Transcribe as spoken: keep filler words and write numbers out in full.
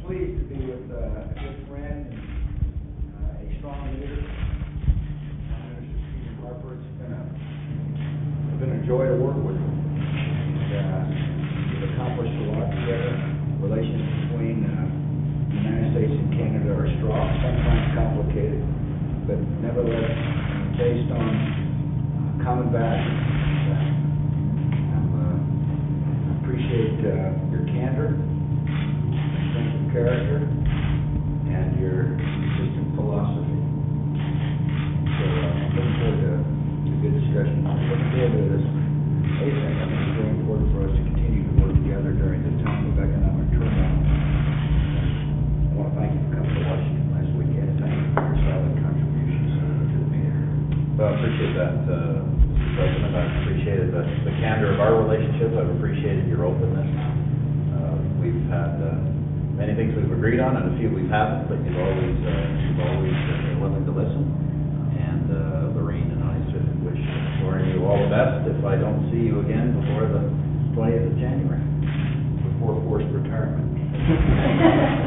pleased to be with uh, a good friend and uh, a strong leader, Prime Minister Stephen Harper. It's been a, it's been a joy to work with him. And, uh, we've accomplished a lot together. Relations between uh, the United States and Canada are strong, sometimes complicated, but nevertheless based on uh, common values. Uh, I'm, uh, I appreciate uh, your candor, strength of character, and your consistent philosophy. So uh, I'm looking forward to a good discussion. I'm looking forward to this A PEC. I think it's very important for us to continue to work together during the time of economic turmoil. I want to thank you for coming to Washington last weekend. Thank you for your solid contributions uh, to the meeting. Well, I appreciate that, uh, Mister President. I've appreciated the, the candor of our relationship. I've appreciated your openness. Uh, we've had uh, many things we've agreed on and a few we haven't, but you've always uh, you've always been willing to listen. And uh, Lorene and I just wish Lorene you all the best if I don't see you again before the twentieth of January. Before forced retirement.